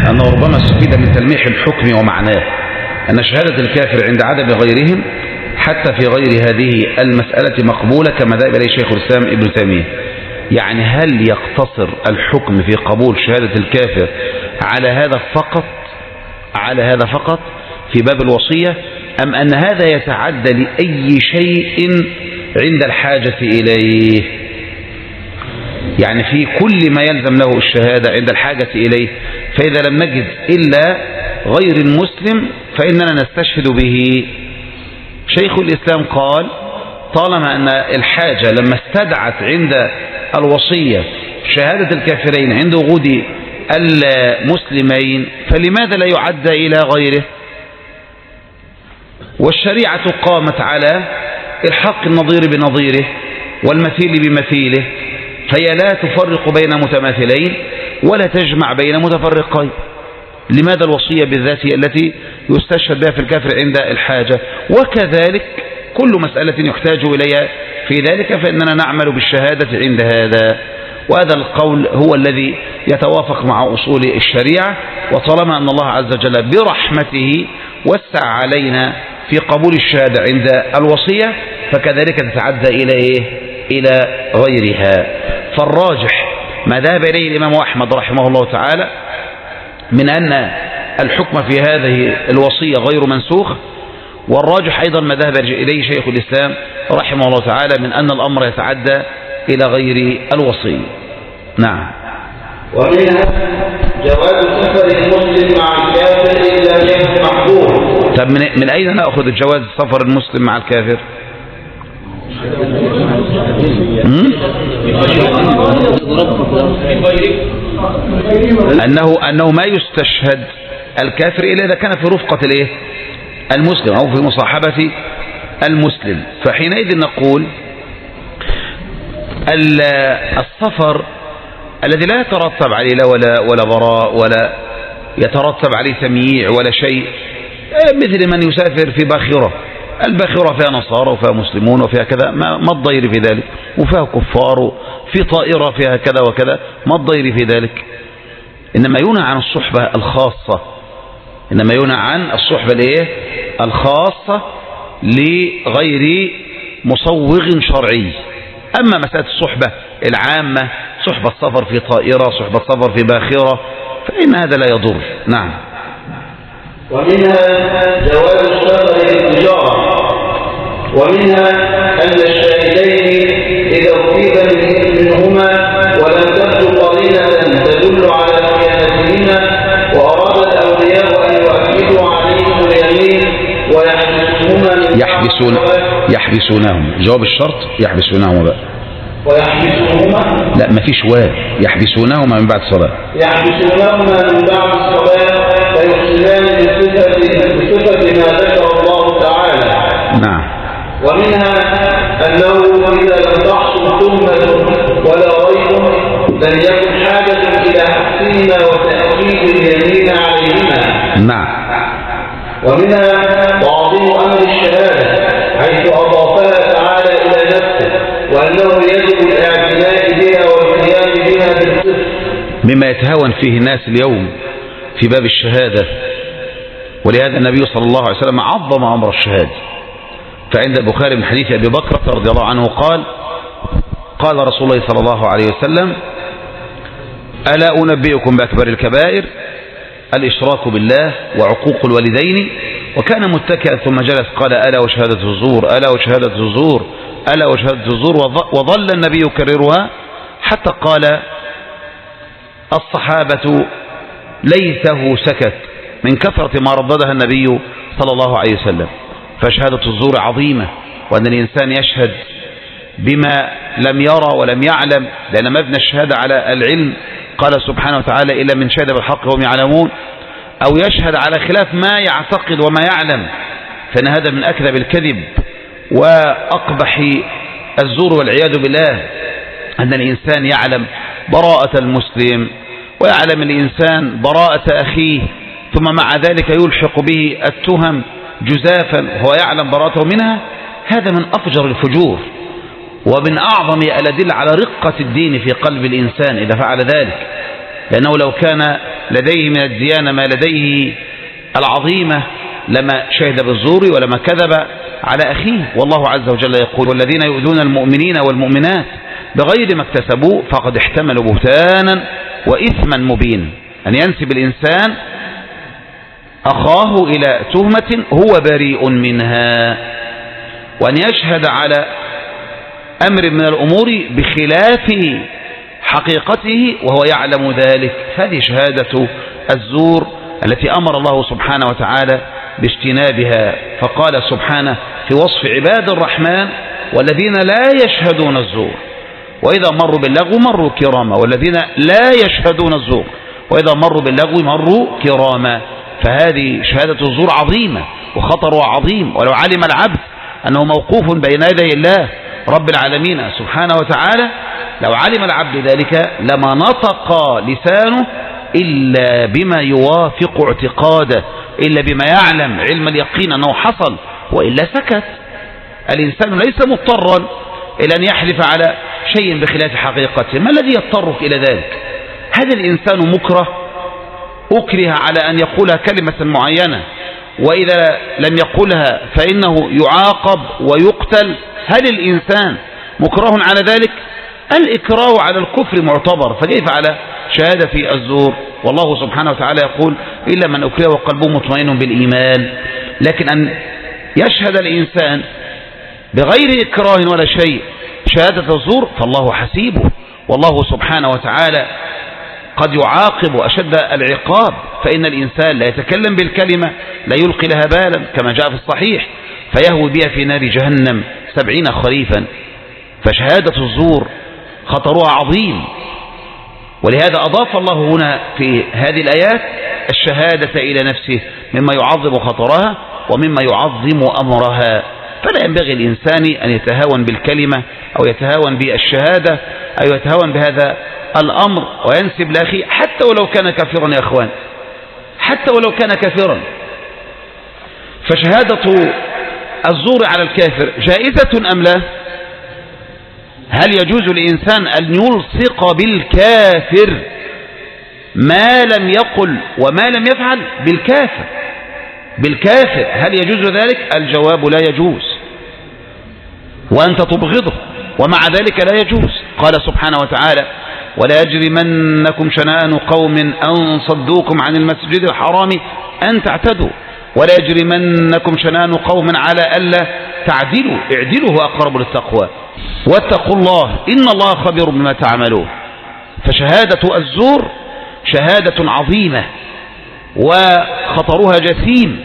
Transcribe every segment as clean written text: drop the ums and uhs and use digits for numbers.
أنه ربما استفيد من تلميح الحكم ومعناه أن شهادة الكافر عند عدم غيرهم حتى في غير هذه المسألة مقبولة كما ذهب إليه شيخ الإسلام ابن تيمية. يعني هل يقتصر الحكم في قبول شهادة الكافر على هذا فقط في باب الوصية، أم أن هذا يتعدى لأي شيء عند الحاجة إليه؟ يعني في كل ما يلزم له الشهادة عند الحاجة إليه، فإذا لم نجد إلا غير المسلم فإننا نستشهد به. شيخ الإسلام قال طالما أن الحاجة لما استدعت عند الوصية شهادة الكافرين عند وجود المسلمين فلماذا لا يعدى إلى غيره؟ والشريعة قامت على الحق النظير بنظيره والمثيل بمثيله، فهي لا تفرق بين متماثلين ولا تجمع بين متفرقين. لماذا الوصية بالذات هي التي يستشهد بها في الكافر عند الحاجة؟ وكذلك كل مسألة يحتاج إليها في ذلك فإننا نعمل بالشهادة عند هذا. وهذا القول هو الذي يتوافق مع أصول الشريعة. وطالما أن الله عز وجل برحمته وسع علينا في قبول الشهادة عند الوصية فكذلك تتعدى إلى غيرها. فالراجح ما ذهب إليه الإمام أحمد رحمه الله تعالى من أن الحكم في هذه الوصية غير منسوخ، والراجح أيضا ما ذهب إليه شيخ الإسلام رحمه الله تعالى من أن الأمر يتعدى إلى غير الوصية. نعم. ومنها جواز سفر المسلم مع الكافر إلا يكن محظور. طب من أين نأخذ الجواز سفر المسلم مع الكافر؟ أنه ما يستشهد الكافر إلا إذا كان في رفقة المسلم أو في مصاحبة المسلم، فحينئذ نقول السفر الذي لا يترتب عليه لا ولا براء ولا يترتب عليه تمييع ولا شيء، مثل من يسافر في باخرة. الباخرة فيها نصارى وفيها مسلمون وفيها كذا، ما الضير في ذلك، وفيها كفار، في طائرة فيها كذا وكذا، ما الضير في ذلك. إنما ينهى عن الصحبة الخاصة، إنما ينهى عن الصحبة الخاصة لغير مصوغ شرعي. أما مسألة الصحبة العامة، صحبة السفر في طائرة، صحبة السفر في باخرة، فإن هذا لا يضر. نعم. ومنها جواز السفر للتجارة، ومنها أن الشاهدين إذا أصيب منهما ولم تبدو قرينة تدل على خيانتهما وأراد الأولياء أن يؤكدوا عليهم اليمين ويحبسونهما يحبسونهم، جواب الشرط يحبسونهما بقى. ويحبسونهما لا ما فيش يحبسونهما من بعد الصلاة، يحبسونهما من بعد الصلاة فيحسنان بصفة ما ذكر الله تعالى. نعم. ومنها أنه إذا لم تحصل تهمة ولا ريب لم يكن حاجة إلى حبسهما وتأكيد اليمين عليهما. نعم. ومنها تعظيم أمر الشهادة حيث أضافها تعالى إلى نفسه، وأنه يجب الاعتناء بها والقيام بها بالصدق، مما يتهاون فيه الناس اليوم في باب الشهادة. ولهذا النبي صلى الله عليه وسلم عظم أمر الشهادة. فعند البخاري من حديث أبي بكر رضي الله عنه قال رسول الله صلى الله عليه وسلم: ألا أنبئكم بأكبر الكبائر؟ الإشراك بالله وعقوق الوالدين. وكان متكئا ثم جلس قال: ألا وشهادة الزور، ألا وشهادة الزور، ألا وشهادة الزور. وظل النبي يكررها حتى قال الصحابة ليته سكت من كثرة ما رددها النبي صلى الله عليه وسلم. فشهادة الزور عظيمة، وأن الإنسان يشهد بما لم يرى ولم يعلم، لأن مبنى الشهادة على العلم. قال سبحانه وتعالى: إلا من شهد بالحق وهم يعلمون. أو يشهد على خلاف ما يعتقد وما يعلم، فإن هذا من أكذب الكذب وأقبح الزور والعياذ بالله. أن الإنسان يعلم براءة المسلم ويعلم الإنسان براءة أخيه، ثم مع ذلك يلحق به التهم جزافا وهو يعلم براءته منها. هذا من أفجر الفجور ومن أعظم الأدلة على رقة الدين في قلب الإنسان إذا فعل ذلك. لأنه لو كان لديه من الديانة ما لديه العظيمة لما شهد بالزور ولما كذب على أخيه. والله عز وجل يقول: والذين يؤذون المؤمنين والمؤمنات بغير ما اكتسبوا فقد احتملوا بهتانا وإثما مبينا. أن ينسب الإنسان أخاه إلى تهمة هو بريء منها، وأن يشهد على أمر من الأمور بخلاف حقيقته وهو يعلم ذلك، هذه شهادة الزور التي أمر الله سبحانه وتعالى باجتنابها. فقال سبحانه في وصف عباد الرحمن: والذين لا يشهدون الزور وإذا مروا باللغو مروا كراما، والذين لا يشهدون الزور وإذا مروا باللغو مروا كراما. فهذه شهادة الزور عظيمة وخطرها عظيم، ولو علم العبد أنه موقوف بين يدي الله رب العالمين سبحانه وتعالى، لو علم العبد ذلك لما نطق لسانه إلا بما يوافق اعتقاده، إلا بما يعلم علم اليقين أنه حصل، وإلا سكت. الإنسان ليس مضطرا إلى أن يحلف على شيء بخلاف حقيقته. ما الذي يضطرك إلى ذلك؟ هذا الإنسان مكره، أكره على أن يقول كلمة معينة، وإذا لم يقولها فإنه يعاقب ويقتل. هل الإنسان مكره على ذلك؟ الإكراه على الكفر معتبر، فكيف على شهادة الزور؟ والله سبحانه وتعالى يقول: إلا من أكره وقلبه مطمئن بالإيمان. لكن أن يشهد الإنسان بغير إكراه ولا شيء شهادة الزور فالله حسيبه، والله سبحانه وتعالى قد يعاقب أشد العقاب. فإن الإنسان لا يتكلم بالكلمة لا يلقي لها بالا كما جاء في الصحيح فيهوي بها في نار جهنم 70 خريفا. فشهادة الزور خطرها عظيم، ولهذا أضاف الله هنا في هذه الآيات الشهادة إلى نفسه مما يعظم خطرها ومما يعظم أمرها. فلا ينبغي الإنسان أن يتهاون بالكلمة أو يتهاون بالشهادة أو يتهاون بهذا الأمر وينسب لأخيه حتى ولو كان كافرا. يا أخوان، حتى ولو كان كافرا، فشهادة الزور على الكافر جائزة أم لا؟ هل يجوز للإنسان أن يلصق بالكافر ما لم يقل وما لم يفعل؟ بالكافر هل يجوز ذلك؟ الجواب لا يجوز، وأنت تبغضه ومع ذلك لا يجوز. قال سبحانه وتعالى: ولا يجرمنكم شنآن قوم أن صدوكم عن المسجد الحرام أن تعتدوا ولا يجرمنكم شنآن قوم على ألا تعدلوا اعدلوا هو أقرب للتقوى واتقوا الله إن الله خبير بما تعملون. فشهادة الزور شهادة عظيمة وخطرها جسيم.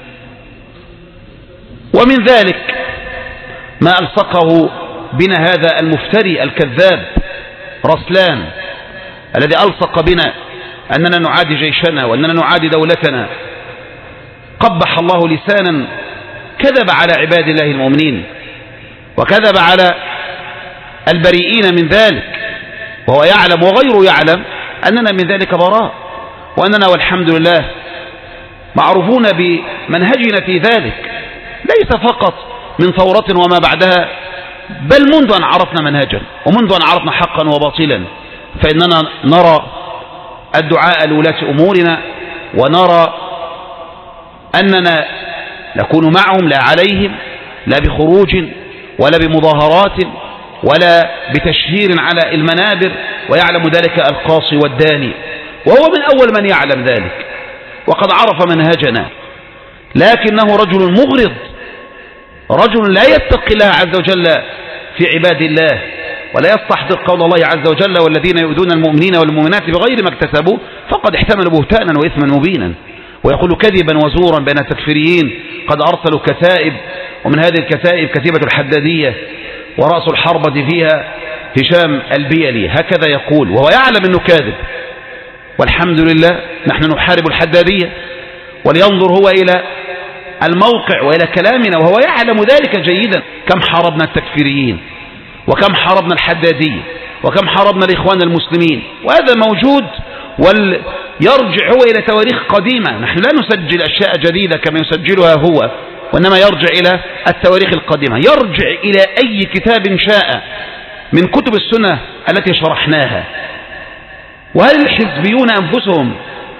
ومن ذلك ما ألصقه بنا هذا المفتري الكذاب رسلان الذي ألصق بنا أننا نعادي جيشنا وأننا نعادي دولتنا. قبح الله لسانا كذب على عباد الله المؤمنين وكذب على البريئين من ذلك، وهو يعلم وغيره يعلم أننا من ذلك براء، وأننا والحمد لله معروفون بمنهجنا في ذلك، ليس فقط من ثورة وما بعدها، بل منذ أن عرفنا منهجا ومنذ أن عرفنا حقا وباطلا. فإننا نرى الدعاء لولاة أمورنا ونرى أننا نكون معهم لا عليهم، لا بخروج ولا بمظاهرات ولا بتشهير على المنابر، ويعلم ذلك القاصي والداني، وهو من أول من يعلم ذلك وقد عرف منهجنا. لكنه رجل مغرض، رجل لا يتقي الله عز وجل في عباد الله ولا يستحضر قول الله عز وجل: والذين يؤذون المؤمنين والمؤمنات بغير ما اكتسبوا فقد احتملوا بهتانا وإثما مبينا. ويقول كذبا وزورا بين التكفيريين قد أرسلوا كتائب، ومن هذه الكتائب كتيبة الحدادية ورأس الحربة فيها هشام البيلي، هكذا يقول وهو يعلم أنه كاذب. والحمد لله نحن نحارب الحدادية، ولينظر هو إلى الموقع وإلى كلامنا وهو يعلم ذلك جيدا. كم حاربنا التكفيريين وكم حاربنا الحدادية وكم حاربنا الإخوان المسلمين، وهذا موجود ويرجع هو إلى تواريخ قديمة. نحن لا نسجل أشياء جديدة كما يسجلها هو، وإنما يرجع إلى التواريخ القديمة، يرجع إلى أي كتاب شاء من كتب السنة التي شرحناها. وهل الحزبيون أنفسهم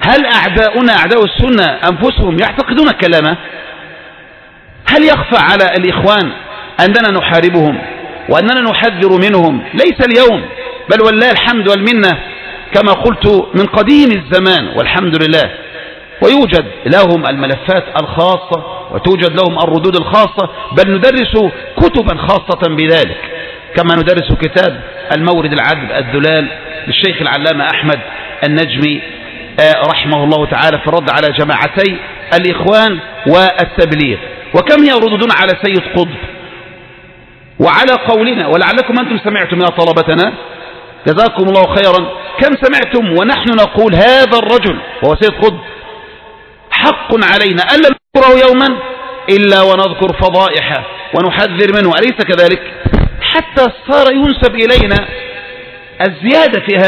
هل أعداؤنا أعداء السنة أنفسهم يعتقدون كلامه؟ هل يخفى على الإخوان أننا نحاربهم وأننا نحذر منهم ليس اليوم بل والله الحمد والمنة كما قلت من قديم الزمان والحمد لله، ويوجد لهم الملفات الخاصة وتوجد لهم الردود الخاصة، بل ندرس كتبا خاصة بذلك كما ندرس كتاب المورد العذب الدلال للشيخ العلامة أحمد النجمي رحمه الله تعالى في الرد على جماعتي الإخوان والتبليغ. وكم هي ردودنا على سيد قطب وعلى قولنا، ولعلكم أنتم سمعتم يا طلبتنا جزاكم الله خيرا، كم سمعتم ونحن نقول هذا الرجل وهو سيد قطب حق علينا ألا نذكره يوما إلا ونذكر فضائحه ونحذر منه، أليس كذلك؟ حتى صار ينسب إلينا الزيادة في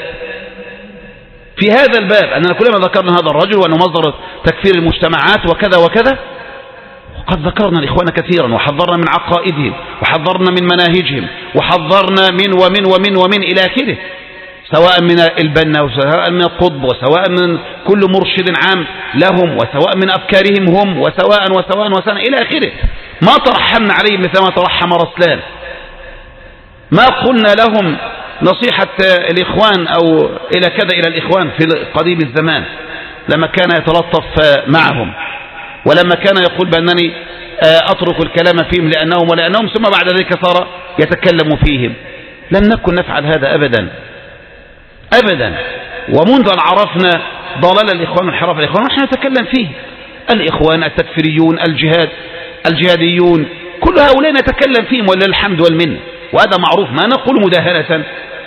هذا الباب أننا كلما ذكرنا هذا الرجل وأنه مصدر تكفير المجتمعات وكذا وكذا، وقد ذكرنا الإخوان كثيرا وحذرنا من عقائدهم وحذرنا من مناهجهم وحذرنا من ومن ومن ومن إلى آخره، سواء من البنا وسواء من القطب وسواء من كل مرشد عام لهم وسواء من أفكارهم هم وسواء إلى آخره. ما ترحمنا عليهم مثل ما ترحم رسلان، ما قلنا لهم نصيحة الإخوان أو إلى كذا إلى الإخوان في قديم الزمان لما كان يتلطف معهم ولما كان يقول بأنني أترك الكلام فيهم لأنهم ثم بعد ذلك صار يتكلم فيهم. لم نكن نفعل هذا أبدا أبدا، ومنذ أن عرفنا ضلال الإخوان وانحراف الإخوان نحن نتكلم فيه، الإخوان التكفيريون الجهاديون كل هؤلاء نتكلم فيهم ولله الحمد والمنة، وهذا معروف، ما نقول مداهنة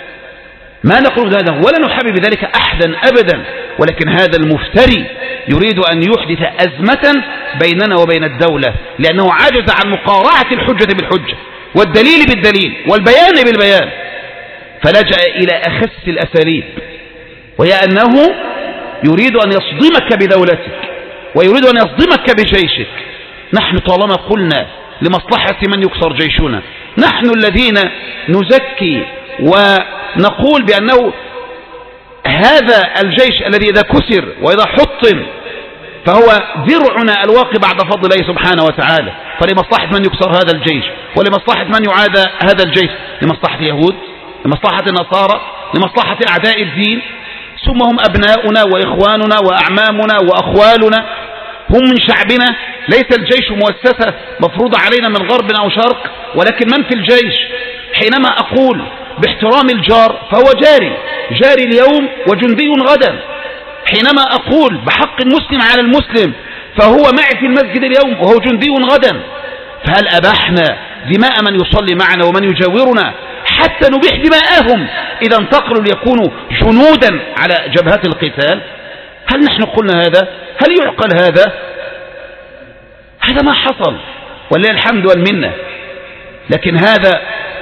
ولا نحابي بذلك أحدا أبدا، ولكن هذا المفتري يريد أن يحدث أزمة بيننا وبين الدولة لأنه عجز عن مقارعة الحجة بالحجة والدليل بالدليل والبيان بالبيان، فلجأ إلى أخس الأساليب، وهي أنه يريد أن يصدمك بدولتك ويريد أن يصدمك بجيشك. نحن طالما قلنا لمصلحة من يكسر جيشنا، نحن الذين نزكي ونقول بأنه هذا الجيش الذي إذا كسر وإذا حطم فهو ذرعنا الواقي بعد فضل الله سبحانه وتعالى، فلمصلحة من يكسر هذا الجيش ولمصلحة من يعاد هذا الجيش، لمصلحة اليهود، لمصلحة النصارى، لمصلحة أعداء الدين، ثم هم أبناؤنا وإخواننا وأعمامنا وأخوالنا، هم من شعبنا. ليس الجيش مؤسسة مفروضة علينا من غرب أو شرق، ولكن من في الجيش. حينما أقول باحترام الجار فهو جاري اليوم وجندي غدا، حينما أقول بحق المسلم على المسلم فهو معي في المسجد اليوم وهو جندي غدا. فهل أبحنا دماء من يصلي معنا ومن يجاورنا حتى نبيح دماءهم إذا انتقلوا ليكونوا جنودا على جبهات القتال؟ هل نحن قلنا هذا؟ هل يعقل هذا؟ هذا ما حصل ولله الحمد والمنة. لكن هذا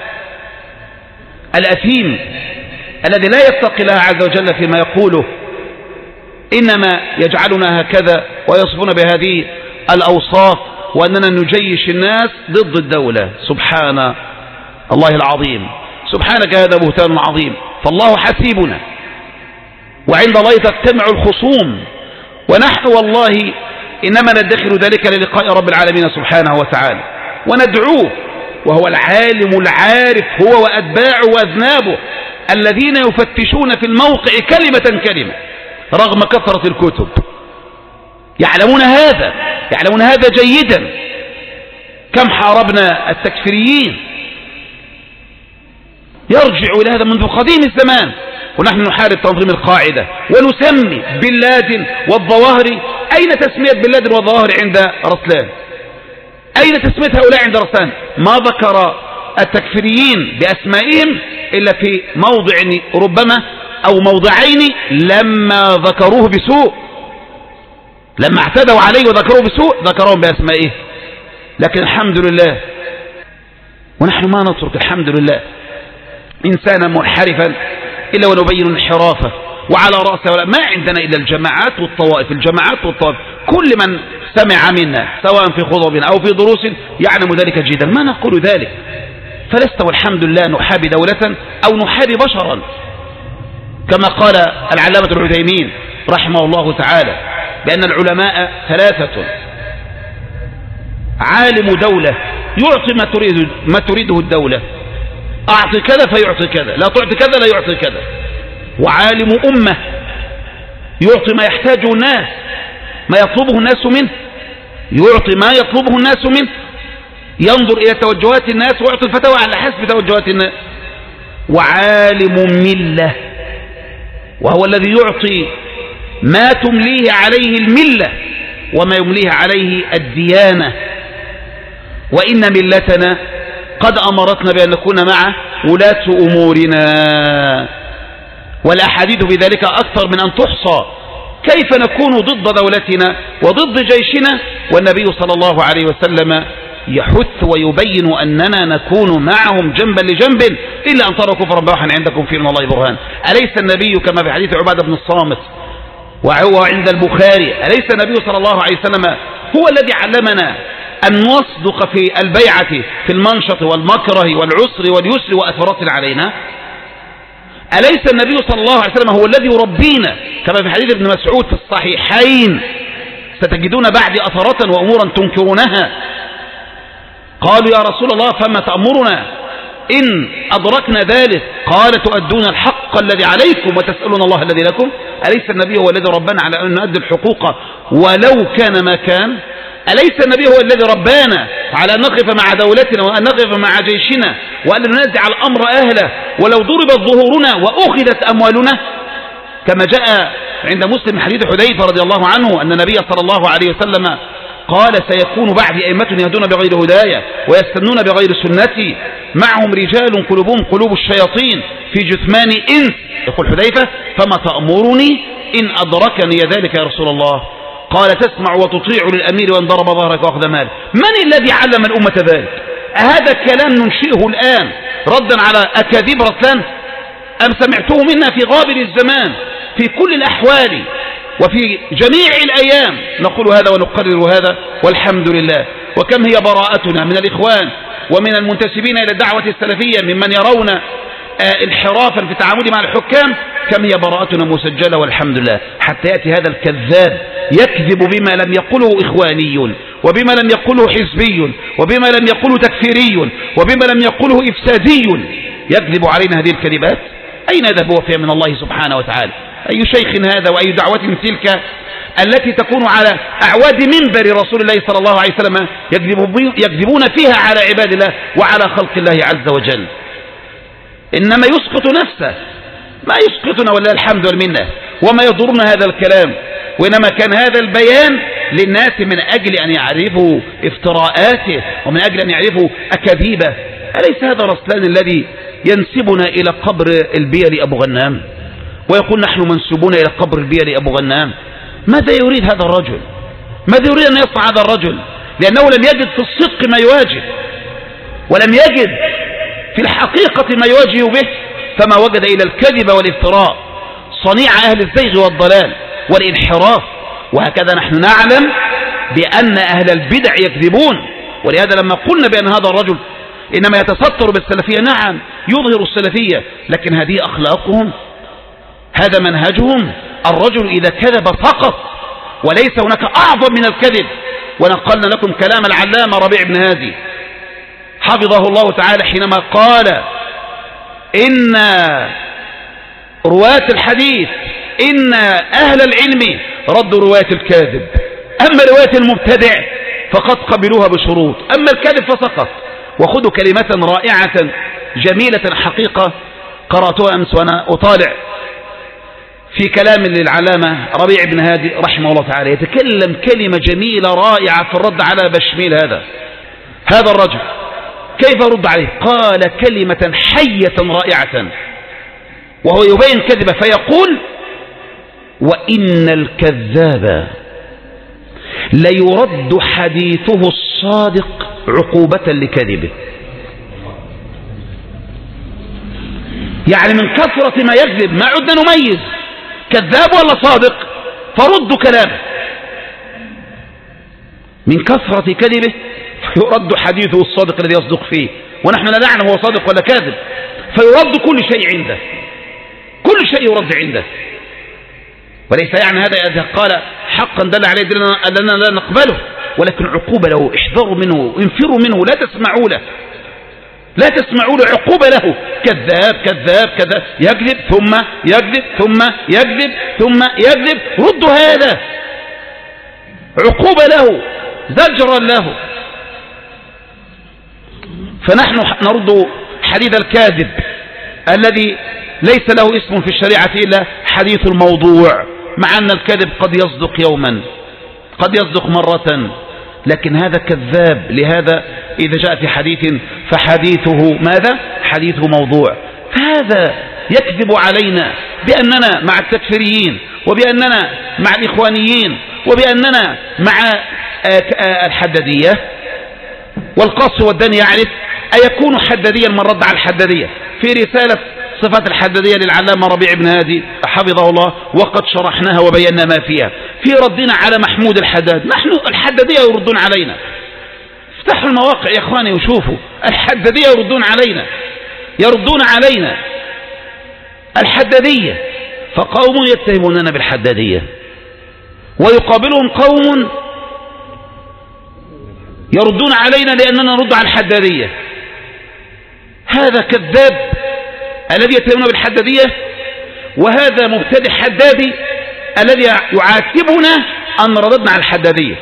الأثيم الذي لا يتقي الله عز وجل فيما يقوله إنما يجعلنا هكذا ويصفون بهذه الأوصاف وأننا نجيش الناس ضد الدولة. سبحان الله العظيم، سبحانك هذا بهتان عظيم، فالله حسيبنا وعند الله تجتمع الخصوم، ونحن والله إنما ندخر ذلك للقاء رب العالمين سبحانه وتعالى وندعوه، وهو العالم العارف هو وأتباعه وأذنابه الذين يفتشون في الموقع كلمة رغم كثرة الكتب، يعلمون هذا جيدا. كم حاربنا التكفيريين، يرجع إلى هذا منذ قديم الزمان، ونحن نحارب تنظيم القاعدة ونسمي بن لادن والظواهر. أين تسمية بن لادن والظواهر عند رسلان؟ أين تسمية هؤلاء عند رسلان؟ ما ذكر التكفيريين بأسمائهم إلا في موضع ربما أو موضعين لما ذكروه بسوء، لما اعتدوا عليه وذكروه بسوء ذكروهم بأسمائه. لكن الحمد لله، ونحن ما نترك الحمد لله إنسانا منحرفا إلا ونبين انحرافه، وعلى رأسه ولا ما عندنا إلا الجماعات والطوائف، كل من سمع منا سواء في خطب أو في دروس يعلم ذلك جدا، ما نقول ذلك. فلست والحمد لله نحابي دولة أو نحابي بشرا، كما قال العلامة العثيمين رحمه الله تعالى بأن العلماء ثلاثة: عالم دولة يعطي ما تريده الدولة، أعطي كذا فيعطي كذا، لا تعطي كذا لا يعطي كذا. وعالم أمة يعطي ما يحتاجه الناس، ما يطلبه الناس منه، يعطي ما يطلبه الناس منه، ينظر إلى توجهات الناس ويعطي الفتوى على حسب توجهات الناس. وعالم ملة، وهو الذي يعطي ما تمليه عليه الملة وما يمليه عليه الديانة. وإن ملتنا قد أمرتنا بأن نكون مع ولاة أمورنا، والأحاديث بذلك أكثر من أن تحصى. كيف نكون ضد دولتنا وضد جيشنا والنبي صلى الله عليه وسلم يحث ويبين أننا نكون معهم جنبا لجنب إلا أن تروا كفرا بواحا عندكم فيه من الله برهان. أليس النبي كما في حديث عبادة بن الصامت وهو عند البخاري، أليس النبي صلى الله عليه وسلم هو الذي علمنا أن نصدق في البيعة في المنشط والمكره والعسر واليسر وأثرات علينا؟ أليس النبي صلى الله عليه وسلم هو الذي يربينا كما في حديث ابن مسعود في الصحيحين: ستجدون بعد أثرات وأمورا تنكرونها. قالوا يا رسول الله فما تأمرنا إن أدركنا ذلك؟ قال تؤدون الحق الذي عليكم وتسألون الله الذي لكم. أليس النبي هو الذي ربنا على أن نؤدي الحقوق ولو كان ما كان؟ أليس النبي هو الذي ربانا على أن نقف مع دولتنا وأن نقف مع جيشنا وأن ننزع الأمر أهله ولو ضربت ظهورنا وأخذت أموالنا؟ كما جاء عند مسلم حديث حذيفة رضي الله عنه أن النبي صلى الله عليه وسلم قال: سيكون بعد أئمة يهدون بغير هدايا ويستنون بغير سنتي، معهم رجال قلوبهم قلوب الشياطين في جثمان إنس. يقول حذيفة: فما تأمرني إن أدركني ذلك يا رسول الله؟ قال: تسمع وتطيع للأمير وإن ضرب ظهرك وأخذ مالك. من الذي علم الأمة ذلك؟ أهذا الكلام ننشئه الآن ردا على أكاذيب رسلان أم سمعته منا في غابر الزمان في كل الأحوال وفي جميع الأيام نقول هذا ونقرر هذا والحمد لله؟ وكم هي براءتنا من الإخوان ومن المنتسبين إلى الدعوة السلفية ممن يرون انحرافا في التعامل مع الحكام، كم هي براءتنا مسجلة والحمد لله. حتى يأتي هذا الكذاب يكذب بما لم يقله إخواني وبما لم يقله حزبي وبما لم يقله تكفيري وبما لم يقله إفسادي، يكذب علينا هذه الكذبات. أين ذهب وفيها من الله سبحانه وتعالى؟ أي شيخ هذا وأي دعوة تلك التي تكون على أعواد منبر رسول الله صلى الله عليه وسلم يكذبون فيها على عباد الله وعلى خلق الله عز وجل. إنما يسقط نفسه، ما يسقطنا ولا الحمد والمنة وما يضرنا هذا الكلام، وإنما كان هذا البيان للناس من أجل أن يعرفوا افتراءاته ومن أجل أن يعرفوا أكاذيبه. أليس هذا رسلان الذي ينسبنا إلى قبر البيل أبو غنام ويقول نحن منسوبون إلى قبر البيل أبو غنام؟ ماذا يريد هذا الرجل؟ ماذا يريد أن يصنع هذا الرجل؟ لأنه لم يجد في الصدق ما يواجه ولم يجد في الحقيقة ما يواجه به، فما وجد إلى الكذب والافتراء، صنيع أهل الزيغ والضلال والانحراف. وهكذا نحن نعلم بأن أهل البدع يكذبون، ولهذا لما قلنا بأن هذا الرجل إنما يتستر بالسلفية، نعم يظهر السلفية، لكن هذه أخلاقهم، هذا منهجهم. الرجل إذا كذب سقط، وليس هناك أعظم من الكذب. ونقلنا لكم كلام العلامة ربيع بن هادي حفظه الله تعالى حينما قال إن رواة الحديث إن أهل العلم ردوا رواية الكاذب، أما رواية المبتدع فقد قبلوها بشروط، أما الكاذب فسقط. وخذوا كلمة رائعة جميلة حقيقة قرأتها أمس وأنا أطالع في كلام للعلامة ربيع بن هادي رحمه الله تعالى، يتكلم كلمة جميلة رائعة في الرد على بشميل هذا الرجل. كيف رد عليه؟ قال كلمة حية رائعة وهو يبين كذبه فيقول: وإن الكذاب ليرد حديثه الصادق عقوبة لكذبه. يعني من كثرة ما يكذب ما عدنا نميز كذاب ولا صادق، فردوا كلامه. من كثرة كذبه فيرد حديثه الصادق الذي يصدق فيه، ونحن لا نعلم هو صادق ولا كاذب، فيرد كل شيء عنده، كل شيء يرد عنده. وليس يعني هذا إذا قال حقا دل عليه أننا لا نقبله، ولكن عقوبة له، احذروا منه، انفروا منه، لا تسمعوا له، لا تسمعوا له، عقوبة له. كذاب كذاب كذاب، يكذب ثم يكذب ثم يكذب ثم يكذب، ردوا هذا، عقوبة له، زجرا له. فنحن نرد حديث الكاذب الذي ليس له اسم في الشريعة إلا حديث الموضوع، مع أن الكذب قد يصدق يوما، قد يصدق مرة، لكن هذا كذاب. لهذا إذا جاء في حديث فحديثه ماذا؟ حديث موضوع. فهذا يكذب علينا بأننا مع التكفيريين، وبأننا مع الإخوانيين، وبأننا مع الحدادية. والقص والداني يعرف أيكون حداديا من رد على الحدادية. في رسالة صفات الحدادية للعلامة ربيع بن هادي حفظه الله، وقد شرحناها وبينا ما فيها في ردنا على محمود الحداد. نحن الحدادية يردون علينا، افتحوا المواقع يا اخواني وشوفوا، الحدادية يردون علينا الحدادية. فقوم يتهموننا بالحدادية، ويقابلهم قوم يردون علينا لأننا نرد على الحدادية. هذا كذاب الذي يتهمنا بالحدادية، وهذا مبتدع حدادي الذي يعاتبنا أن رددنا على الحدادية،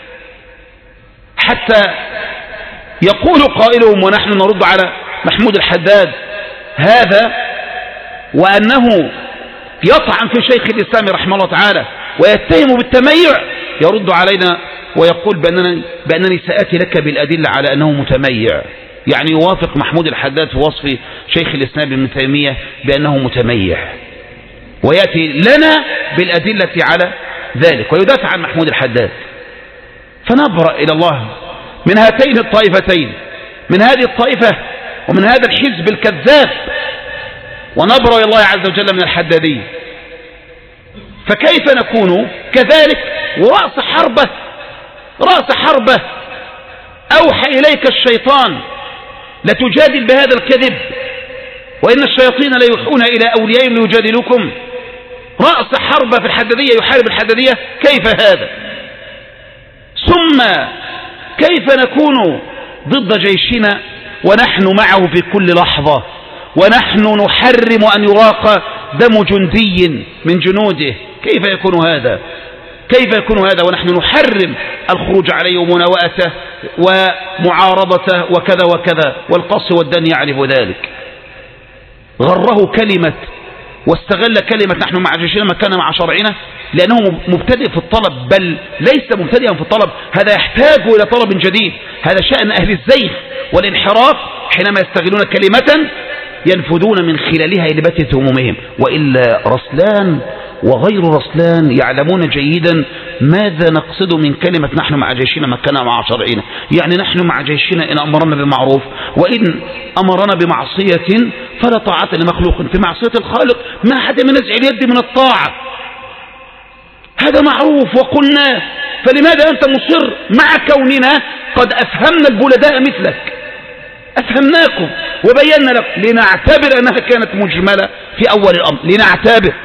حتى يقول قائلهم ونحن نرد على محمود الحداد هذا، وأنه يطعن في شيخ الإسلام رحمه الله تعالى ويتهم بالتميع، يرد علينا ويقول بأنني سأتي لك بالأدلة على أنه متميع. يعني يوافق محمود الحداد في وصف شيخ الإسلام ابن تيمية بأنه متميع، ويأتي لنا بالأدلة على ذلك ويدافع عن محمود الحداد. فنبرأ إلى الله من هاتين الطائفتين، من هذه الطائفة ومن هذا الحزب الكذاب، ونبرأ إلى الله عز وجل من الحدادي. فكيف نكون كذلك رأس حربة أوحى إليك الشيطان لتجادل بهذا الكذب، وإن الشياطين لا يوحون إلى أوليائهم ليجادلوكم. رأس حربة في الحدادية يحارب الحدادية، كيف هذا؟ ثم كيف نكون ضد جيشنا ونحن معه في كل لحظة، ونحن نحرم أن يراق دم جندي من جنوده؟ كيف يكون هذا؟ كيف يكون هذا ونحن نحرم الخروج عليه ومناوئته ومعارضته وكذا وكذا؟ والقص والدن يعرف ذلك. غره كلمة واستغل كلمة نحن مع جيشنا ما كان مع شرعنا، لأنه مبتدئ في الطلب، بل ليس مبتدئا في الطلب، هذا يحتاج إلى طلب جديد. هذا شأن أهل الزيغ والانحراف، حينما يستغلون كلمة ينفذون من خلالها إلى بتة همومهم. وإلا رسلان وغير رسلان يعلمون جيدا ماذا نقصد من كلمة نحن مع جيشنا ما كان مع شرعنا. يعني نحن مع جيشنا إن أمرنا بمعروف، وإن أمرنا بمعصية فلا طاعة لمخلوق في معصية الخالق، ما حدا من نزع اليد من الطاعة، هذا معروف وقلناه. فلماذا أنت مصر مع كوننا قد أفهمنا البلداء مثلك؟ أفهمناكم وبينا لكم لنعتبر أنها كانت مجملة في أول الأمر، لنعتبر.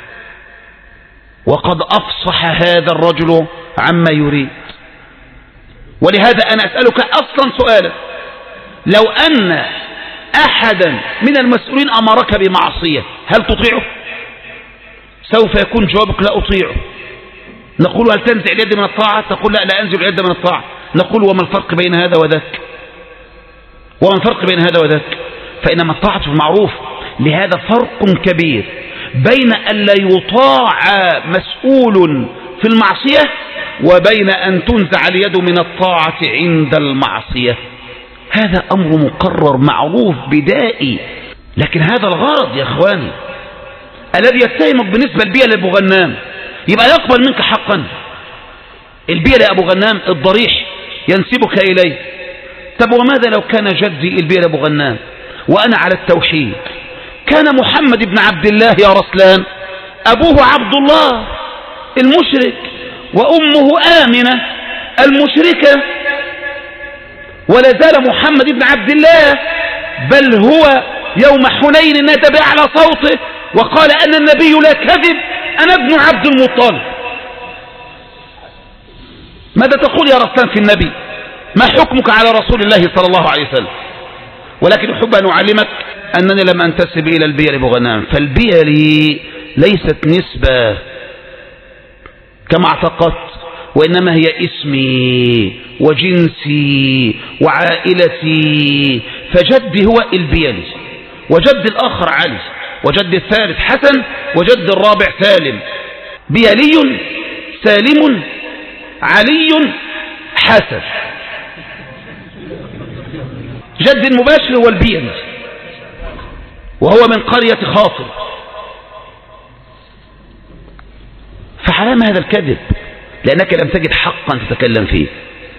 وقد أفصح هذا الرجل عما يريد. ولهذا أنا أسألك أصلا سؤالا، لو أن أحدا من المسؤولين أمرك بمعصية هل تطيعه؟ سوف يكون جوابك لا أطيعه. نقول هل تنزع اليد من الطاعة؟ تقول لا أنزع اليد من الطاعة. نقول وما الفرق بين هذا وذاك؟ وما الفرق بين هذا وذاك؟ فإنما الطاعة في المعروف. لهذا فرق كبير بين أن لا يطاع مسؤول في المعصية وبين أن تنزع اليد من الطاعة عند المعصية. هذا أمر مقرر معروف بدائي. لكن هذا الغرض يا أخواني الذي يتهمك بالنسبة للبيئة لأبو غنام يبقى يقبل منك حقا. البيئة لأبو غنام الضريح ينسبك إليه. طب وماذا لو كان جدي البيئة لأبو غنام وأنا على التوحيد؟ كان محمد بن عبد الله يا رسلان أبوه عبد الله المشرك وأمه آمنة المشركة، ولا زال محمد بن عبد الله بل هو يوم حنين نادى بأعلى صوته وقال أن النبي لا كذب أنا ابن عبد المطلب. ماذا تقول يا رسلان في النبي؟ ما حكمك على رسول الله صلى الله عليه وسلم؟ ولكن أحب أن أعلمك أنني لم أنتسب إلى البيل بغنام، فالبيل ليست نسبة كما اعتقدت، وإنما هي اسمي وجنسي وعائلتي. فجدي هو البيلي، وجد الآخر علي، وجد الثالث حسن، وجد الرابع سالم. بيلي سالم علي حسن. جد المباشر هو البيلي، وهو من قرية خاطر. فحرام هذا الكذب، لأنك لم تجد حقا تتكلم فيه.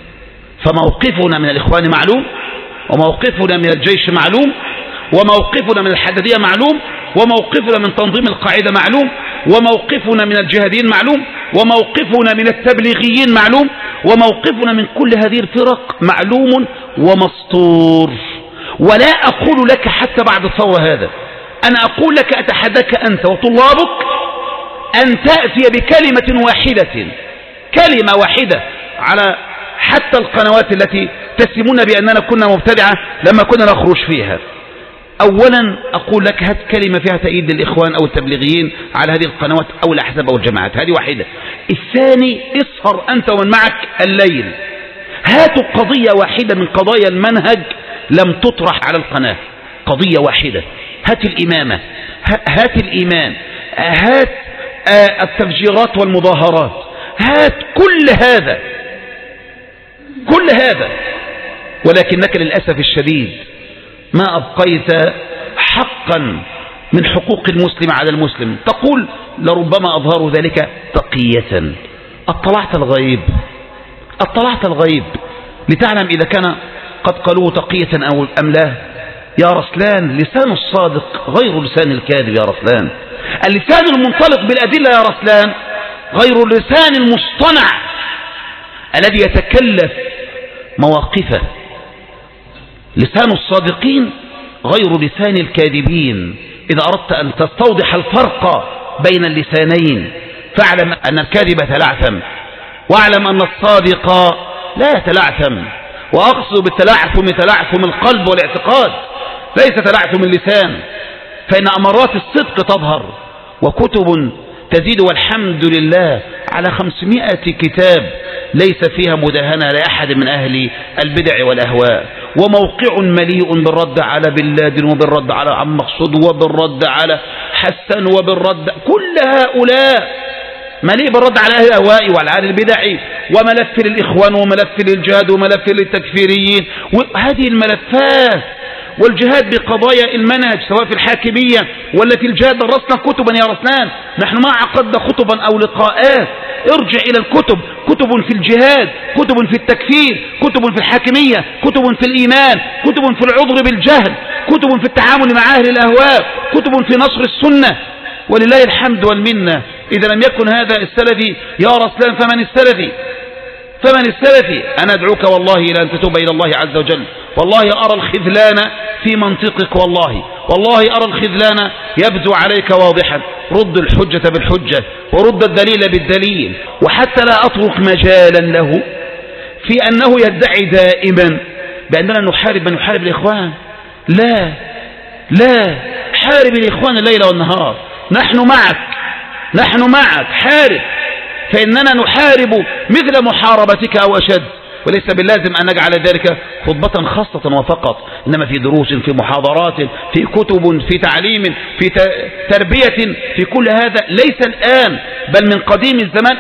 فموقفنا من الإخوان معلوم، وموقفنا من الجيش معلوم، وموقفنا من الحدادية معلوم، وموقفنا من تنظيم القاعدة معلوم، وموقفنا من الجهاديين معلوم، وموقفنا من التبليغيين معلوم، وموقفنا من كل هذه الفرق معلوم ومسطور. ولا أقول لك حتى بعد الثورة هذا، أنا أقول لك أتحداك أنت وطلابك أن تأتي بكلمة واحدة، كلمة واحدة، على حتى القنوات التي تسمون بأننا كنا مبتدعة لما كنا نخرج فيها. أولا أقول لك هات كلمة فيها تأييد للإخوان أو التبليغيين على هذه القنوات أو الأحزاب أو الجماعات، هذه واحدة. الثاني، اسهر أنت ومن معك الليل، هاتوا قضية واحدة من قضايا المنهج لم تطرح على القناة، قضية واحدة. هات الإمامة، هات الإيمان، هات التفجيرات والمظاهرات، هات كل هذا، كل هذا. ولكنك للأسف الشديد ما أبقيت حقا من حقوق المسلم على المسلم. تقول لربما أظهر ذلك تقية. اطلعت الغيب، اطلعت الغيب لتعلم إذا كان قد قالوه تقية أم لا. يا رسلان، لسان الصادق غير لسان الكاذب يا رسلان. اللسان المنطلق بالأدلة يا رسلان غير اللسان المصطنع الذي يتكلف مواقفه. لسان الصادقين غير لسان الكاذبين. إذا أردت أن تستوضح الفرق بين اللسانين فاعلم أن الكاذب يتلعثم، واعلم أن الصادق لا يتلعثم. وأقصد بالتلعثم تلعثم القلب والاعتقاد، ليس تلعثم اللسان. فإن أمارات الصدق تظهر، وكتب تزيد والحمد لله على 500 كتاب ليس فيها مداهنة لأحد من أهل البدع والأهواء، وموقع مليء بالرد على بن لادن، وبالرد على عم مقصود، وبالرد على حسن، وبالرد كل هؤلاء مليء بالرد على أهل الأهواء وعلى أهل البدع، وملف للإخوان، وملف للجهاد، وملف للتكفيريين. وهذه الملفات والجهاد بقضايا المنهج سواء في الحاكمية ولا في الجهاد درسنا كتبا يا رسلان. نحن ما عقدنا خطبا أو لقاءات. ارجع إلى الكتب، كتب في الجهاد، كتب في التكفير، كتب في الحاكمية، كتب في الإيمان، كتب في العذر بالجهل، كتب في التعامل مع أهل الأهواء، كتب في نصر السنة. ولله الحمد والمنة. إذا لم يكن هذا السلفي يا رسلان فمن السلفي؟ فمن السلفي؟ أنا أدعوك والله إلى أن تتوب إلى الله عز وجل. والله أرى الخذلان في منطقك، والله أرى الخذلان يبدو عليك واضحا. رد الحجة بالحجة، ورد الدليل بالدليل. وحتى لا أترك مجالا له في أنه يدعي دائما بأننا نحارب من يحارب الإخوان. لا لا، حارب الإخوان الليل والنهار. نحن معك، نحن معك، حارب. فإننا نحارب مثل محاربتك أو أشد. وليس باللازم أن نجعل ذلك خطبة خاصة وفقط، إنما في دروس، في محاضرات، في كتب، في تعليم، في تربية، في كل هذا ليس الآن بل من قديم الزمان،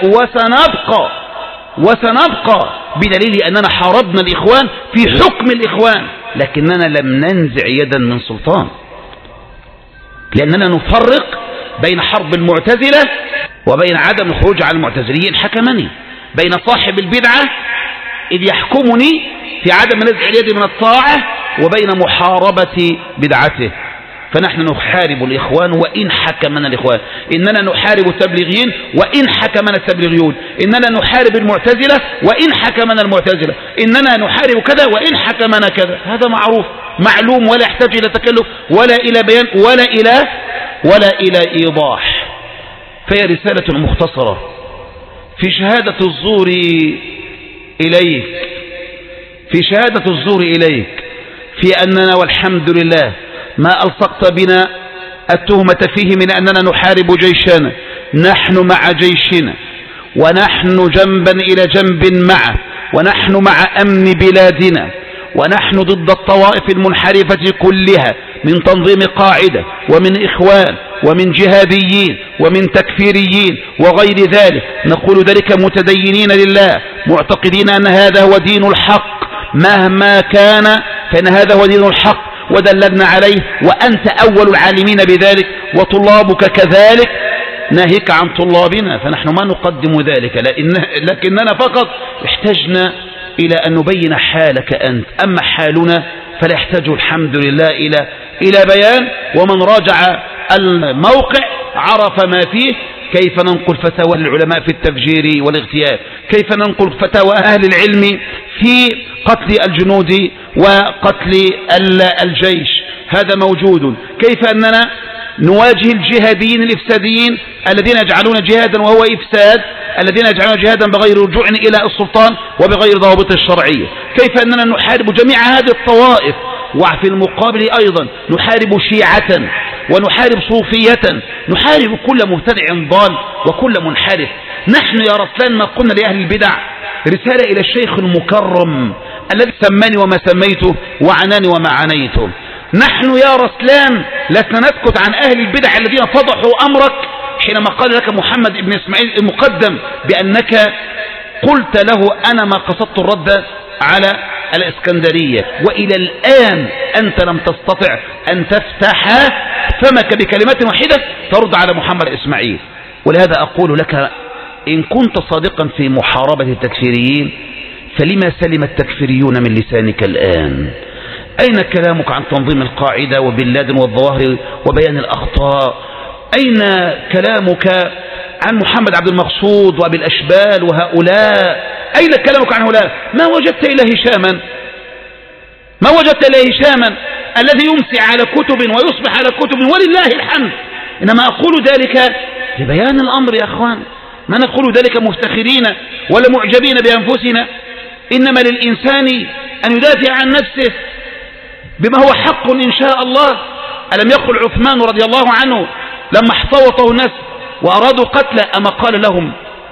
وسنبقى بدليل أننا حاربنا الإخوان في حكم الإخوان، لكننا لم ننزع يدا من سلطان، لأننا نفرق بين حرب المعتزلة وبين عدم الخروج على المعتزليين حكمني، بين صاحب البدعة إذ يحكمني في عدم نزع اليد من الطاعة وبين محاربة بدعته. فنحن نحارب الإخوان وإن حكمنا الإخوان، إننا نحارب التبليغيين وإن حكمنا التبليغيون، إننا نحارب المعتزلة وإن حكمنا المعتزلة، إننا نحارب كذا وإن حكمنا كذا. هذا معروف معلوم، ولا يحتاج إلى تكلف ولا إلى بيان ولا إلى إيضاح. فهي رسالة مختصرة في شهادة الزور إليك، في شهادة الزور إليك في أننا والحمد لله ما ألصقت بنا التهمة فيه من أننا نحارب جيشنا. نحن مع جيشنا، ونحن جنبا إلى جنب معه، ونحن مع أمن بلادنا، ونحن ضد الطوائف المنحرفة كلها من تنظيم قاعدة ومن إخوان ومن جهاديين ومن تكفيريين وغير ذلك. نقول ذلك متدينين لله معتقدين أن هذا هو دين الحق مهما كان، فإن هذا هو دين الحق ودللنا عليه، وأنت أول العالمين بذلك وطلابك كذلك، ناهيك عن طلابنا، فنحن ما نقدم ذلك، لكننا فقط احتجنا إلى أن نبين حالك أنت. أما حالنا فلا يحتاج الحمد لله إلى بيان، ومن راجع الموقع عرف ما فيه، كيف ننقل فتاوى العلماء في التفجير والاغتيال، كيف ننقل فتاوى أهل العلم في قتل الجنود وقتل الجيش، هذا موجود. كيف أننا نواجه الجهاديين الإفساديين الذين يجعلون جهادا وهو إفساد، الذين يجعلون جهادا بغير رجوع إلى السلطان وبغير ضوابط الشرعية. كيف أننا نحارب جميع هذه الطوائف، وفي المقابل أيضا نحارب شيعة ونحارب صوفية، نحارب كل مبتدع ضال وكل منحرف. نحن يا رسلان ما قلنا لأهل البدع رسالة إلى الشيخ المكرم الذي سماني وما سميته وعناني وما عنيته. نحن يا رسلان لسنا نسكت عن أهل البدع الذين فضحوا أمرك حينما قال لك محمد بن إسماعيل المقدم بأنك قلت له أنا ما قصدت الرد على الإسكندرية، وإلى الآن أنت لم تستطع أن تفتح فمك بكلمات واحدة ترد على محمد إسماعيل. ولهذا أقول لك إن كنت صادقا في محاربة التكفيريين فلما سلم التكفيريون من لسانك الآن؟ أين كلامك عن تنظيم القاعدة وبن لادن والظواهر وبيان الأخطاء؟ أين كلامك عن محمد عبد المقصود وأبي الأشبال وهؤلاء؟ أين كلامك عن هؤلاء؟ ما وجدت إلا هشاما، ما وجدت إلا هشاما الذي يمسي على كتب ويصبح على كتب ولله الحمد. إنما أقول ذلك لبيان الأمر يا أخوان، ما نقول ذلك مفتخرين ولا معجبين بأنفسنا، إنما للإنسان أن يدافع عن نفسه بما هو حق إن شاء الله. ألم يقل عثمان رضي الله عنه لما احتوطه الناس وأرادوا قتله أما قال لهم،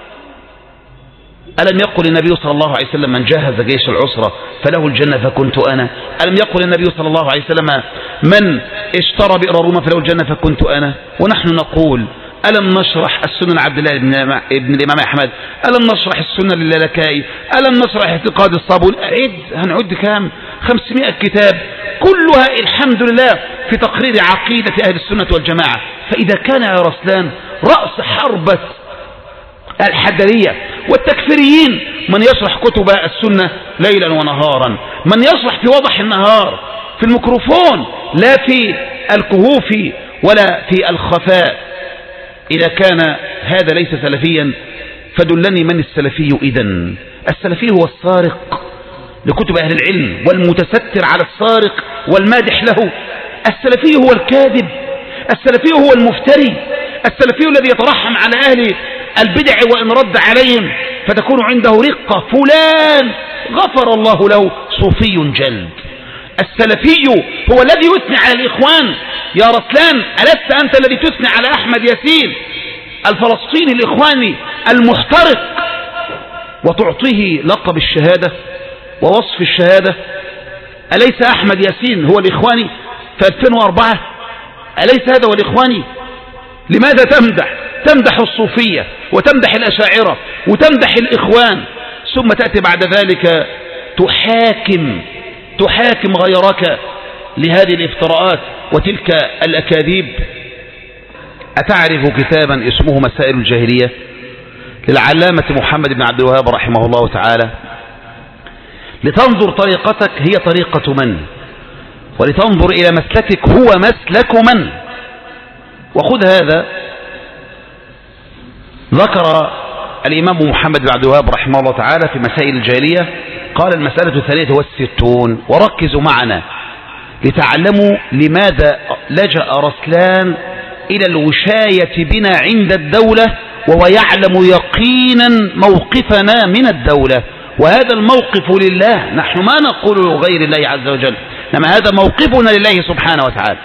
ألم يقل النبي صلى الله عليه وسلم من جهز جيش العسرة فله الجنة فكنت أنا؟ ألم يقل النبي صلى الله عليه وسلم من اشترى بئر روما فله الجنة فكنت أنا؟ ونحن نقول ألم نشرح السنن عبد الله ابن الإمام أحمد؟ ألم نشرح السنن للالكائي؟ ألم نشرح اعتقاد الصابون؟ هنعد كام؟ 500 كتاب كلها الحمد لله في تقرير عقيدة أهل السنة والجماعة. فإذا كان يا رسلان رأس حربة الحدرية والتكفيريين من يشرح كتب السنة ليلا ونهارا، من يشرح في وضح النهار في الميكروفون لا في الكهوف ولا في الخفاء، إذا كان هذا ليس سلفيا فدلني من السلفي إذن؟ السلفي هو السارق لكتب أهل العلم والمتستر على السارق والمادح له. السلفي هو الكاذب، السلفي هو المفتري، السلفي الذي يترحم على أهل البدع وإن رد عليهم فتكون عنده رقة، فلان غفر الله له صوفي جلد. السلفي هو الذي يثني على الإخوان. يا رسلان ألست أنت الذي تثني على أحمد ياسين الفلسطيني الإخواني المحترق وتعطيه لقب الشهادة ووصف الشهادة؟ أليس أحمد ياسين هو الإخواني في 2004؟ أليس هذا هو الإخواني؟ لماذا تمدح الصوفية وتمدح الأشاعرة وتمدح الإخوان، ثم تأتي بعد ذلك تحاكم غيرك لهذه الافتراءات وتلك الأكاذيب؟ أتعرف كتابا اسمه مسائل الجاهلية للعلامة محمد بن عبد الوهاب رحمه الله تعالى؟ لتنظر طريقتك هي طريقة من، ولتنظر إلى مسلكك هو مسلك من. وخذ هذا. ذكر الإمام محمد بن عبد الوهاب رحمه الله تعالى في مسائل الجاهلية قال المسألة 63، وركزوا معنا لتعلموا لماذا لجأ رسلان إلى الوشاية بنا عند الدولة، وهو يعلم يقينا موقفنا من الدولة، وهذا الموقف لله، نحن ما نقول لغير الله عز وجل، إنما هذا موقفنا لله سبحانه وتعالى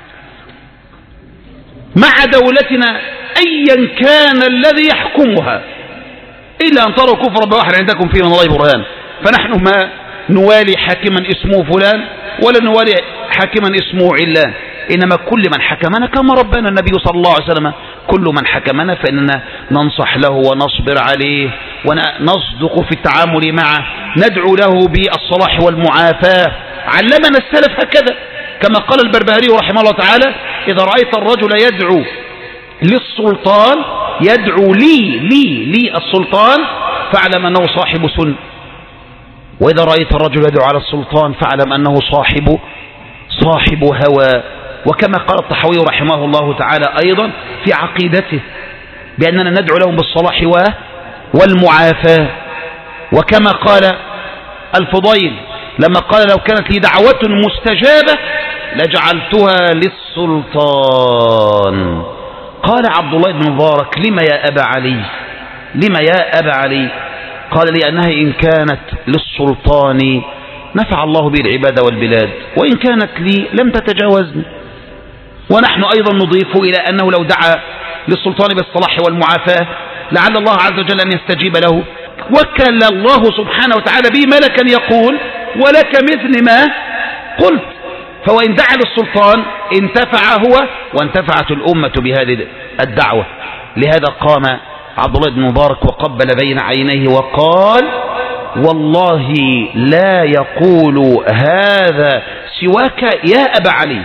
مع دولتنا أيا كان الذي يحكمها، إلا أن تروا كفر بواحد عندكم فيه من الله برهان. فنحن ما نوالي حاكما اسمه فلان ولا نوالي حاكما اسمه علان، إنما كل من حكمنا كما ربنا النبي صلى الله عليه وسلم، كل من حكمنا فإننا ننصح له ونصبر عليه ونصدق في التعامل معه، ندعو له بالصلاح والمعافاة. علمنا السلف هكذا، كما قال البربهاري رحمه الله تعالى: إذا رأيت الرجل يدعو للسلطان، يدعو لي السلطان، فاعلم أنه صاحب سنة، وإذا رأيت الرجل يدعو على السلطان فاعلم أنه صاحب هوى. وكما قال الطحاوي رحمه الله تعالى أيضا في عقيدته بأننا ندعو لهم بالصلاح والمعافاة. وكما قال الفضيل لما قال: لو كانت لي دعوة مستجابة لجعلتها للسلطان. قال عبد الله بن مبارك: لما يا أبا علي؟ قال: لأنها إن كانت للسلطان نفع الله به العباد والبلاد، وإن كانت لي لم تتجاوزني. ونحن أيضا نضيف إلى أنه لو دعا للسلطان بالصلاح والمعافاة لعل الله عز وجل أن يستجيب له. وكل الله سبحانه وتعالى به ملكا يقول: ولك مثل ما قلت. فوإن دعا للسلطان انتفع هو وانتفعت الأمة بهذه الدعوة. لهذا قام عبد الله بن مبارك وقبل بين عينيه وقال: والله لا يقول هذا سواك يا أبا علي.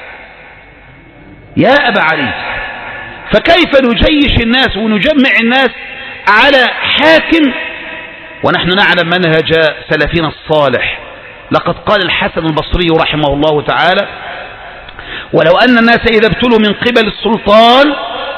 فكيف نجيش الناس ونجمع الناس على حاكم ونحن نعلم منهج سلفنا الصالح؟ لقد قال الحسن البصري رحمه الله تعالى: ولو أن الناس إذا ابتلوا من قبل السلطان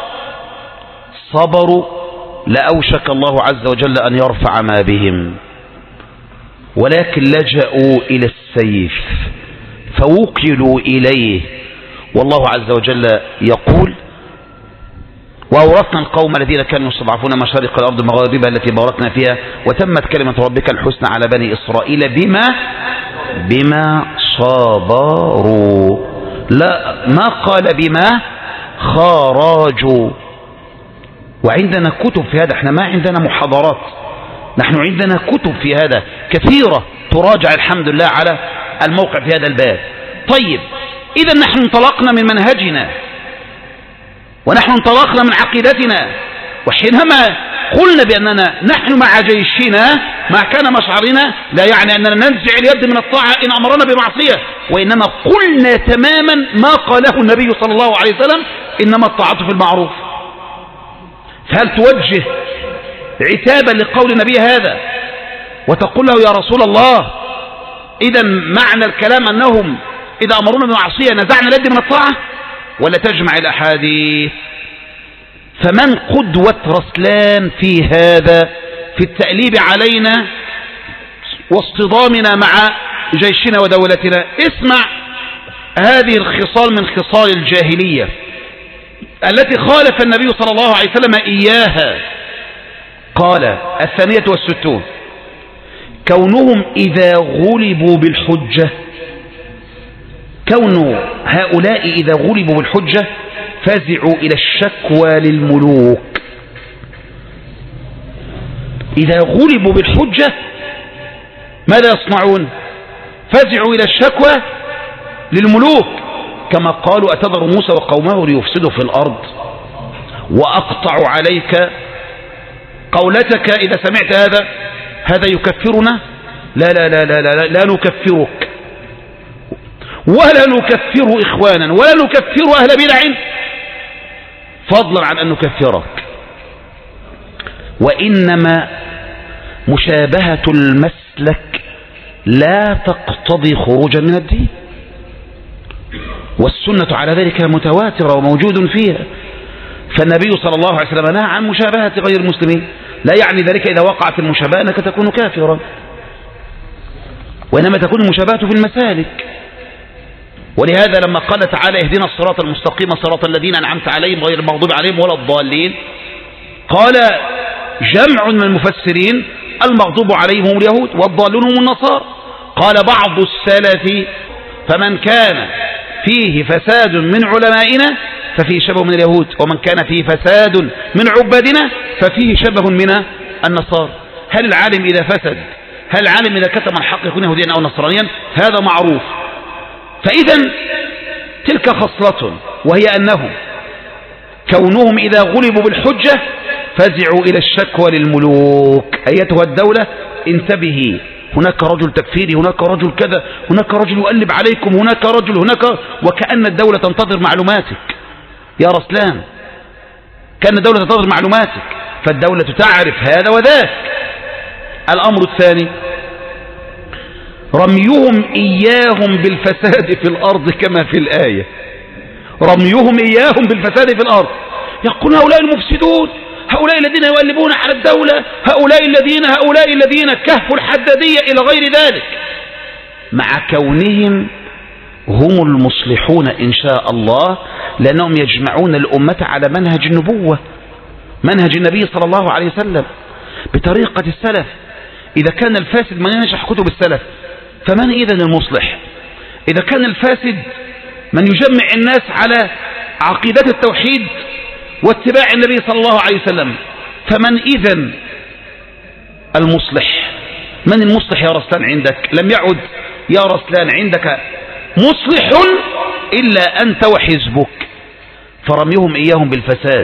صبروا لأوشك الله عز وجل أن يرفع ما بهم، ولكن لجأوا إلى السيف فوكلوا إليه. والله عز وجل يقول: وأورثنا القوم الذين كانوا يستضعفون مشارق الأرض مغاربها التي باركنا فيها وتمت كلمة ربك الحسنى على بني إسرائيل بما صبروا. لا، ما قال بما خرجوا. وعندنا كتب في هذا، احنا ما عندنا محاضرات، نحن عندنا كتب في هذا كثيرة تراجع الحمد لله على الموقع في هذا الباب. طيب، إذا نحن انطلقنا من منهجنا ونحن انطلقنا من عقيدتنا، وحينما قلنا بأننا نحن مع جيشنا ما كان مشعرنا لا يعني أننا ننزع اليد من الطاعة إن أمرنا بمعصية، وإنما قلنا تماما ما قاله النبي صلى الله عليه وسلم: إنما الطاعة في المعروف. فهل توجه عتابا لقول النبي هذا وتقول له: يا رسول الله، إذا معنى الكلام أنهم إذا أمرونا بمعصية نزعنا اليد من الطاعة؟ ولا تجمع الأحاديث؟ فمن قدوة رسلان في هذا، في التأليب علينا واصطدامنا مع جيشنا ودولتنا؟ اسمع هذه الخصال من خصال الجاهلية التي خالف النبي صلى الله عليه وسلم إياها. قال: 62 كونهم إذا غلبوا بالحجة، كون هؤلاء إذا غلبوا بالحجة فزعوا إلى الشكوى للملوك. إذا غلبوا بالحجة ماذا يصنعون؟ فزعوا إلى الشكوى للملوك، كما قالوا: أتذر موسى وقومه ليفسدوا في الأرض وأقطع عليك قولتك إذا سمعت هذا يكفرنا؟ لا نكفرك ولا نكفر إخوانا ولا نكفر أهل بدع فضلا عن أن نكفرك. وإنما مشابهة المسلك لا تقتضي خروجا من الدين، والسنة على ذلك متواترة وموجود فيها. فالنبي صلى الله عليه وسلم نهى عن مشابهة غير المسلمين، لا يعني ذلك إذا وقعت المشابهة أنك تكون كافرا، وإنما تكون المشابهة في المسالك. ولهذا لما قال تعالى اهدنا الصراط المستقيم صراط الذين أنعمت عليهم غير المغضوب عليهم ولا الضالين، قال جمع من المفسرين المغضوب عليهم هم اليهود والضالون هم النصارى. قال بعض السلف فمن كان فيه فساد من علمائنا ففيه شبه من اليهود، ومن كان فيه فساد من عبادنا ففيه شبه من النصارى. هل العالم إذا فسد، هل العالم إذا كتم الحق يكون يهوديا أو نصرانيا؟ هذا معروف. فإذا تلك خصلة، وهي أنهم كونهم إذا غلبوا بالحجة فزعوا إلى الشكوى للملوك. أيتها الدولة انتبهي، هناك رجل تكفيري، هناك رجل كذا، هناك رجل يؤلب عليكم، هناك رجل، هناك، وكأن الدولة تنتظر معلوماتك يا رسلان، كأن الدولة تنتظر معلوماتك، فالدولة تعرف هذا وذاك. الأمر الثاني رميهم إياهم بالفساد في الأرض كما في الآية، رميهم إياهم بالفساد في الأرض. يقول هؤلاء المفسدون، هؤلاء الذين يؤلبون على الدولة، هؤلاء الذين كهفوا الحدادية إلى غير ذلك، مع كونهم هم المصلحون إن شاء الله، لأنهم يجمعون الأمة على منهج النبوة، منهج النبي صلى الله عليه وسلم بطريقة السلف. إذا كان الفاسد من ينشح كتب السلف فمن إذن المصلح؟ إذا كان الفاسد من يجمع الناس على عقيدة التوحيد واتباع النبي صلى الله عليه وسلم فمن إذن المصلح؟ من المصلح يا رسلان عندك؟ لم يعد يا رسلان عندك مصلح إلا أنت وحزبك، فرميهم إياهم بالفساد.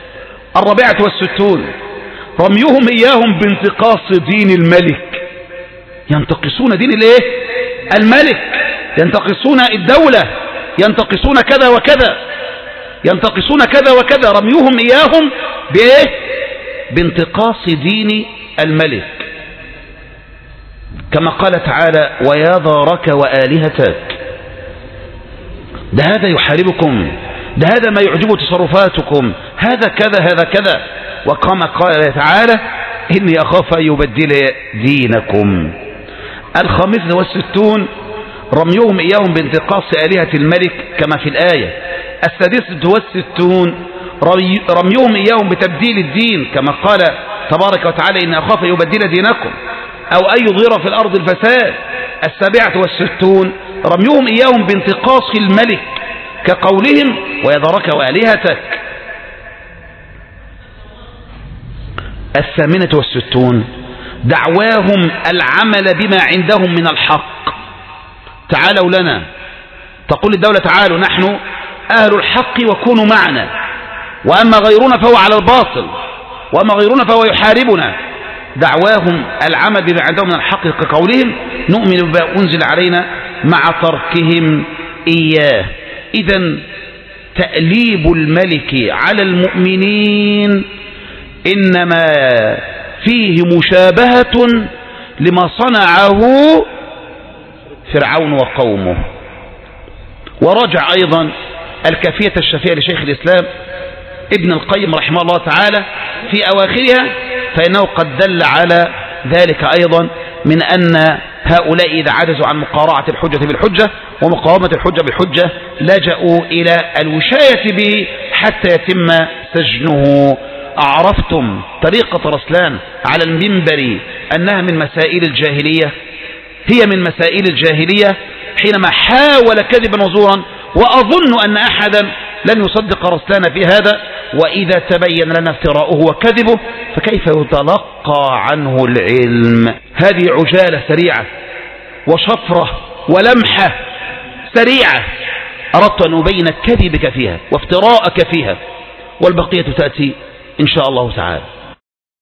64 رميهم إياهم بانتقاص دين الملك، ينتقصون دين الايه؟ الملك، ينتقصون الدولة، ينتقصون كذا وكذا، ينتقصون كذا وكذا، رميهم إياهم بإيه؟ بانتقاص دين الملك، كما قال تعالى ويا ذارك وآلهتك. ده هذا يحاربكم، ده هذا ما يعجب تصرفاتكم، هذا كذا هذا كذا. وكما قال تعالى إني أخاف أن يبدل دينكم. 65 رميهم إياهم بانتقاص آلهة الملك كما في الآية. 66 رميهم إياهم بتبديل الدين كما قال تبارك وتعالى إني أخاف أن يبدل دينكم أو أن يظهر في الأرض الفساد. 67 رميهم إياهم بانتقاص الملك كقولهم ويذرك وآلهتك. 68 دعواهم العمل بما عندهم من الحق. تعالوا لنا، تقول الدولة تعالوا نحن أهل الحق وكونوا معنا، وأما غيرنا فهو على الباطل، وأما غيرنا فهو يحاربنا. دعواهم العمل بما عندهم من الحق كقولهم نؤمن بما أنزل علينا مع تركهم إياه. إذن تأليب الملك على المؤمنين إنما فيه مشابهة لما صنعه فرعون وقومه. ورجع أيضا الكافية الشافية لشيخ الإسلام ابن القيم رحمه الله تعالى في أواخرها، فإنه قد دل على ذلك أيضا من أن هؤلاء إذا عجزوا عن مقارعة الحجة بالحجة ومقاومة الحجة بالحجة لجأوا إلى الوشاية به حتى يتم سجنه. أعرفتم طريقة رسلان على المنبر أنها من مسائل الجاهلية؟ هي من مسائل الجاهلية حينما حاول كذبا وزورا، وأظن أن أحدا لن يصدق رسلان في هذا، وإذا تبين لنا افتراؤه وكذبه فكيف يتلقى عنه العلم؟ هذه عجالة سريعة وشفرة ولمحة سريعة أردت أن أبين كذبك فيها وافتراءك فيها، والبقية تأتي إن شاء الله تعالى.